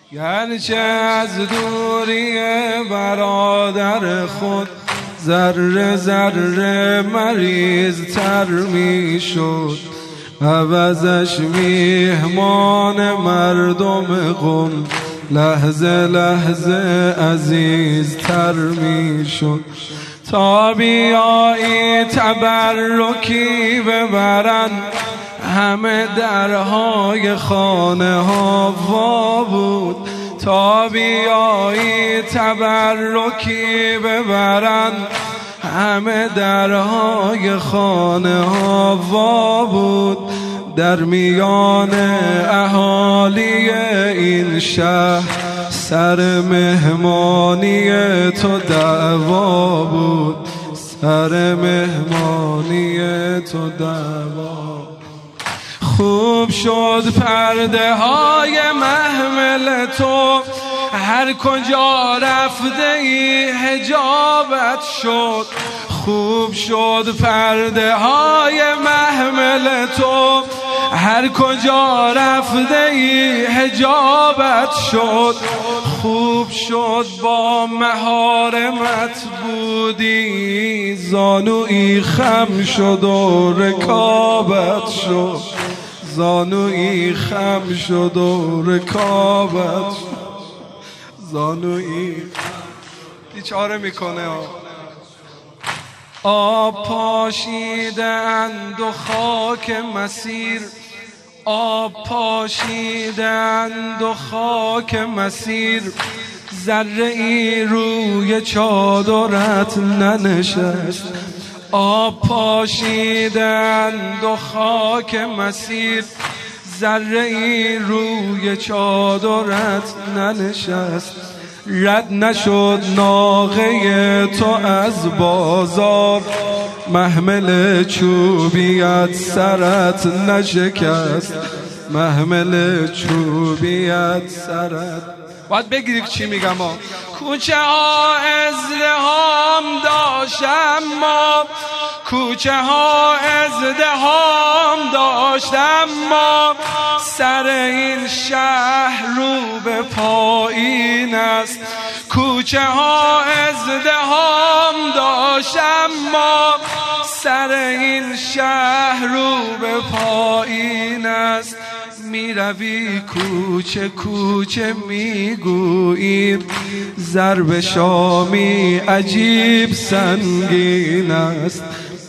گرچه از دوری برادر خود ذره ذره مریض تر می شد، عوضش میهمان مردم قم لحظه لحظه عزیز تر می شد. تا بیایی تبرکی ببرن همه درهای خانه ها وا بود. تا بیایی تبرکی ببرن همه درهای خانه ها وا بود. در میان اهالی این شهر سر مهمانی تو دعوا بود، سر مهمانی تو دعوا. خوب شد پرده های محمل تو، هر کجا رفته ای حجابت شد. خوب شد پرده های محمل تو، هر کجا رفته ای حجابت شد. خوب شد با مهارمت بودی، زانویی خم شد و رکابت شد، زانویی خم شد و رکابت شد، زانویی بیچاره میکنه. آب پاشیده اند و خاک مسیر، آب پاشیده اند و خاک مسیر. ذره ای روی چادرت ننشست. آب پاشیده اند و خاک مسیر، ذره ای روی چادرت ننشست. رد نشد ناقه تو از بازار، محمل چوبیت سرت نشکست، محمل چوبیت سرت. باید بگیری چی میگم ها. کوچه ها ازدحام داشت اما، کوچه ها ازدحام داشت اما، سر این شهر رو به پایین است. کوچه ها ازدحام داشت اما، سر این شهر رو به پایین است. میروی کوچه کوچه میگویی ضرب شامی عجیب سنگین است.